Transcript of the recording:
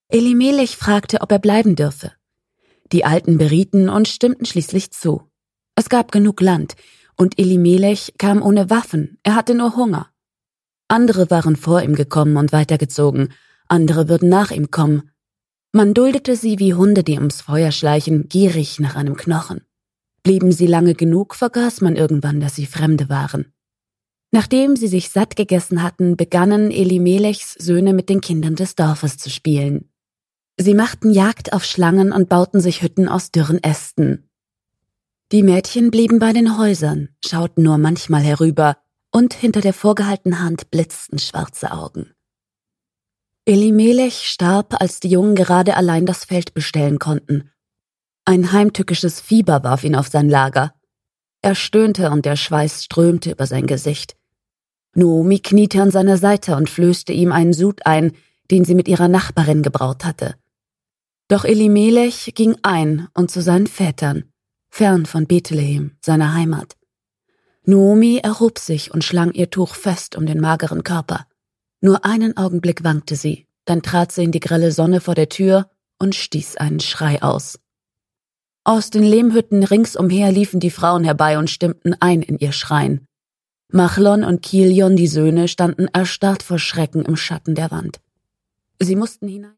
Elimelech fragte, ob er bleiben dürfe. Die Alten berieten und stimmten schließlich zu. Es gab genug Land, und Elimelech kam ohne Waffen, er hatte nur Hunger. Andere waren vor ihm gekommen und weitergezogen, andere würden nach ihm kommen. Man duldete sie wie Hunde, die ums Feuer schleichen, gierig nach einem Knochen. Blieben sie lange genug, vergaß man irgendwann, dass sie Fremde waren. Nachdem sie sich satt gegessen hatten, begannen Elimelechs Söhne mit den Kindern des Dorfes zu spielen. Sie machten Jagd auf Schlangen und bauten sich Hütten aus dürren Ästen. Die Mädchen blieben bei den Häusern, schauten nur manchmal herüber, und hinter der vorgehaltenen Hand blitzten schwarze Augen. Elimelech starb, als die Jungen gerade allein das Feld bestellen konnten. Ein heimtückisches Fieber warf ihn auf sein Lager. Er stöhnte und der Schweiß strömte über sein Gesicht. Noomi kniete an seiner Seite und flößte ihm einen Sud ein, den sie mit ihrer Nachbarin gebraut hatte. Doch Elimelech ging ein und zu seinen Vätern, fern von Bethlehem, seiner Heimat. Noomi erhob sich und schlang ihr Tuch fest um den mageren Körper. Nur einen Augenblick wankte sie, dann trat sie in die grelle Sonne vor der Tür und stieß einen Schrei aus. Aus den Lehmhütten ringsumher liefen die Frauen herbei und stimmten ein in ihr Schreien. Machlon und Kilion, die Söhne, standen erstarrt vor Schrecken im Schatten der Wand. Sie mussten hinein.